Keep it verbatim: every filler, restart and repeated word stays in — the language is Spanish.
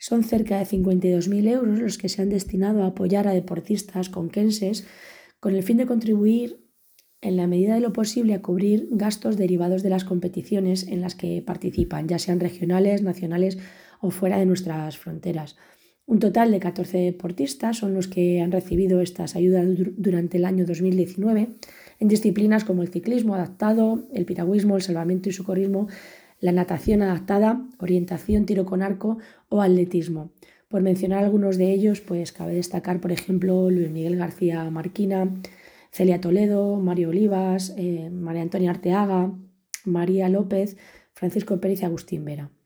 Son cerca de cincuenta y dos mil euros los que se han destinado a apoyar a deportistas conquenses con el fin de contribuir en la medida de lo posible a cubrir gastos derivados de las competiciones en las que participan, ya sean regionales, nacionales o fuera de nuestras fronteras. Un total de catorce deportistas son los que han recibido estas ayudas durante el año dos mil diecinueve en disciplinas como el ciclismo adaptado, el piragüismo, el salvamento y socorrismo, la natación adaptada, orientación, tiro con arco o atletismo. Por mencionar algunos de ellos, pues cabe destacar, por ejemplo, Luis Miguel García Marquina, Celia Toledo, Mario Olivas, eh, María Antonia Arteaga, María López, Francisco Pérez y Agustín Vera.